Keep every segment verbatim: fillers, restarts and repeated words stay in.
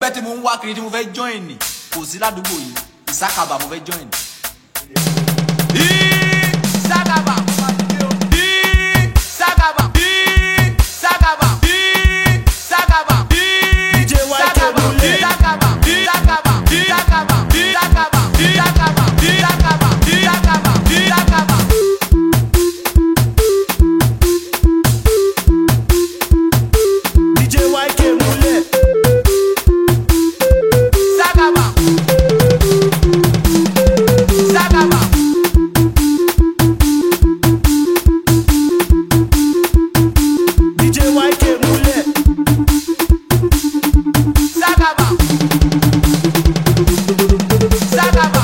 Bẹ́ẹ̀ tí mo ń wá kiri tí mo fẹ́ join ni kò sí ládùúgbò yìí Ìsákàbà mo fẹ́ join. Ìsákàbà Ìsákàbà Ìsákàbà Ìsákàbà D J Y K Múlẹ̀ Ìsákàbà Ìsákàbà Ìsákàbà Ìsákàbà Ìsákàbà Ìsákàbà Ìsákàbà Ìsákàbà. D J Y K Múlẹ̀ Ìsákàbà Ìsákàbà. D J Y K Múlẹ̀ Ìsákàbà Ìsákàbà.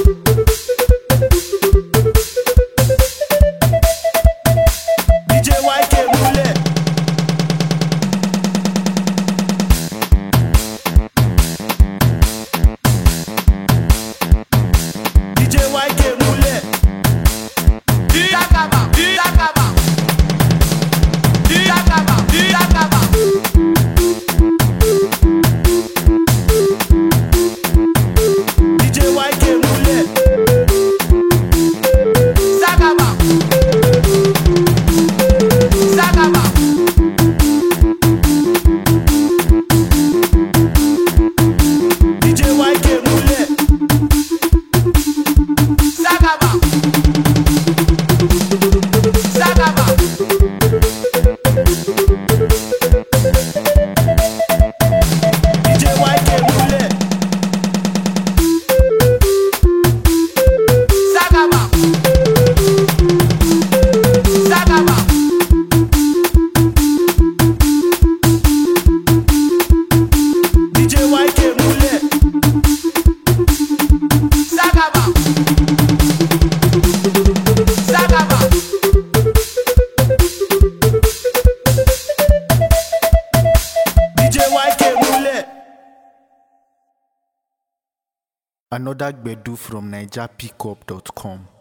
D J Y K Múlẹ̀ D J Y K Múlẹ̀ Ìsákàbà Ìsákàbà Ìsákàbà Ìsákàbà. D J Y K Múlẹ̀ Ìsákàbà Ìsákàbà. D J Y K Múlẹ̀ Ìsákàbà Ìsákàbà. D J Y K Múlẹ̀ Ìsákàbà Ìsákàbà. D J Y K Múlẹ̀ Ìsákàbà Ìsákàbà. D J Y K Múlẹ̀. Another Gbedu from Niger Pickup dot com.